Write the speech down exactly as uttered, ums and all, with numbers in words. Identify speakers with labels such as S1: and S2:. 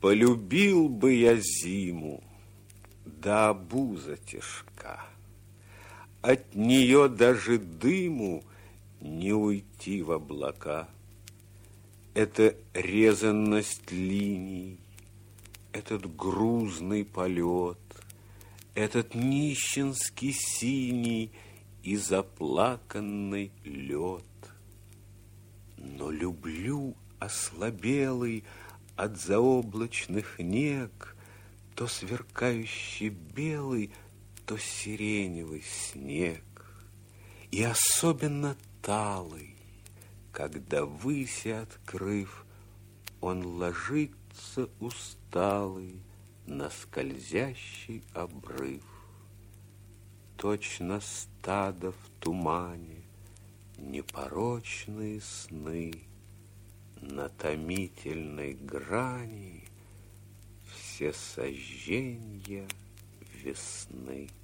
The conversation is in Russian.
S1: Полюбил бы я зиму, да обуза тяжка. От нее даже дыму не уйти в облака. Это резанность линий, этот грузный полет, этот нищенский синий и заплаканный лед. Но люблю ослабелый от заоблачных нег то сверкающий белый, то сиреневый снег. И особенно талый, когда выси открыв, он ложится усталый на скользящий обрыв. Точно стадо в тумане, непорочные сны, на томительной грани все сожженья весны.